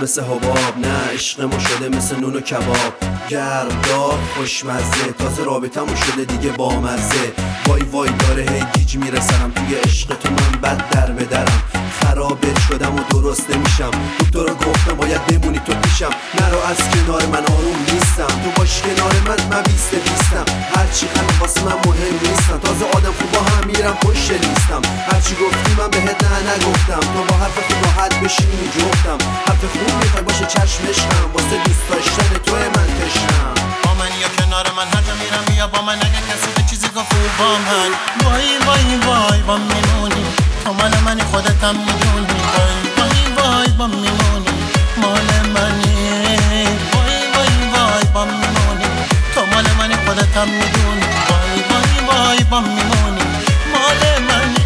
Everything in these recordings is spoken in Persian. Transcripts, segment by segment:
مثل حباب، نه عشق ما شده مثل نون و کباب. گرم دار خوشمزه، تازه رابطمون شده دیگه بامزه. وای وای داره هی گیج میرسنم، توی عشق تو من بد در بدرم. خرابت شدم و درست نمیشم، دکترا گفتم باید بمونی تو پیشم. نرو از کنار من آروم نیستم، تو باش کنار من بیستم. هرچی همه واسه من مهم نیستم، تازه آدم خوب با هم میرم پشت لیستم. هرچی گفتی من بهت نه نگفتم، تو با حرف خوب راحت بشینی جفتم. حرف خوب میخوای باشه چشمشم، واسه دوست داشتن توی من تشنم. با من یا کنار من هر جا میرم بیا با من، اگه کسی به چیزی گفت با من. وای وای وای با میمونی، تو مال منی خودتم میدونی. وای وای وای با میمونی، مال منی. وای وای وای با میمونی، تو مال منی خودتم میدونی. وای وای وای با میمونی، مال منی.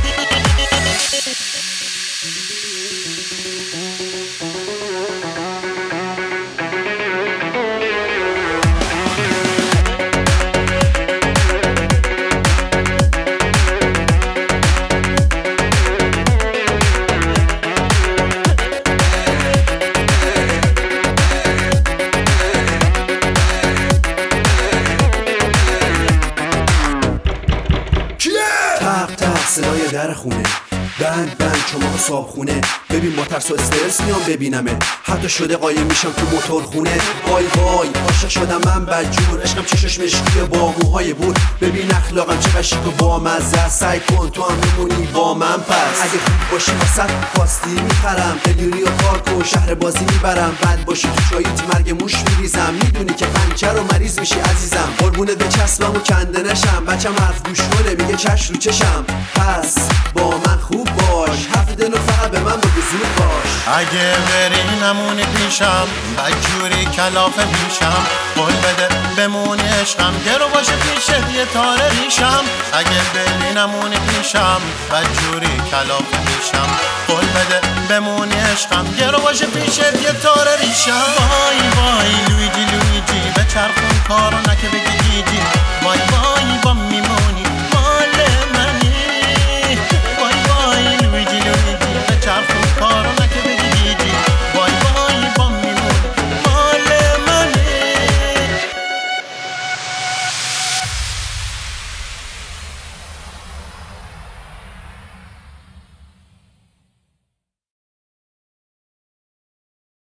صدای در خونه، بند بند چماق صابخونه. ببین با ترس و استرس میام ببینمه، حتی شده قایم میشم تو موتور خونه. وای وای عاشق شدم من بدجور، عشقم چشش مشکیه با موهای بور. ببین اخلاقم چقدر شیک و بامزه، سعی کن تو هم میمونی با من پس. اگه خوب باشی واسط پاستی میخرم، قلیونی و پارک و شهر بازی میبرم. بد باشی تو چاییت مرگ موش میریزم، میدونی که پنچر و مریض میشی عزیزم. قربونت بچسبم و کنده نشم، بچم حرف گوش کنه میگه چش رو چشم. پس با من خوب باش، حرف دلو فقط به من بگو زود باش. اگه بری نمونی پیشم، بدجوری کلاف پیشم. قول بده بمونی عشقم، گرو باشه پیشت یه تاره ریشم. اگه بری نمونی پیشم، بدجوری کلاف پیشم. قول بده بمونی عشقم، گرو باشه پیشت یه تاره ریشم. وای وای لویجی لویجی، بچرخون کارو نکه بگی گیجی. وای وای با میمونی